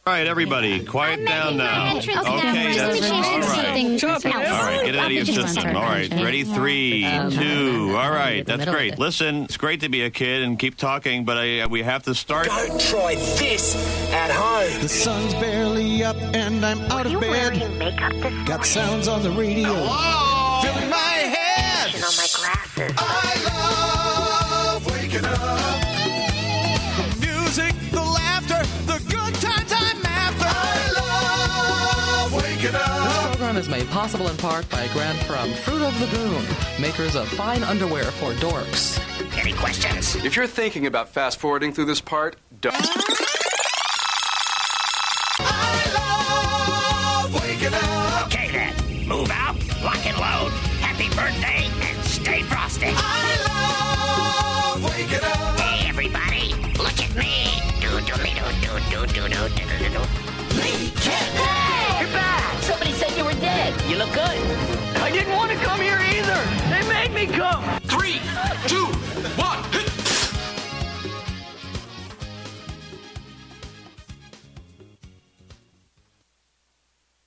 All right, everybody, quiet down now. Okay, that's all right. All right, get it out of your system. All right, ready? 3, 2. All right, that's great. Listen, it's great to be a kid and keep talking, but we have to start. Don't try this at home. The sun's barely up and I'm out of bed. Got sounds on the radio. Hello? Filling my head. On my glasses. I love waking up. The music, the laughter, the good times I'm after. I love waking up. This program is made possible in part by a grant from Fruit of the Lagoon, makers of fine underwear for dorks. Any questions? If you're thinking about fast-forwarding through this part, don't. I love waking up. Okay then, move out, lock and load. Happy birthday and stay frosty. I love waking up. Hey everybody, look at me. Lee Kent. Hey! You're back! Somebody said you were dead. You look good. I didn't want to come here either. They made me come.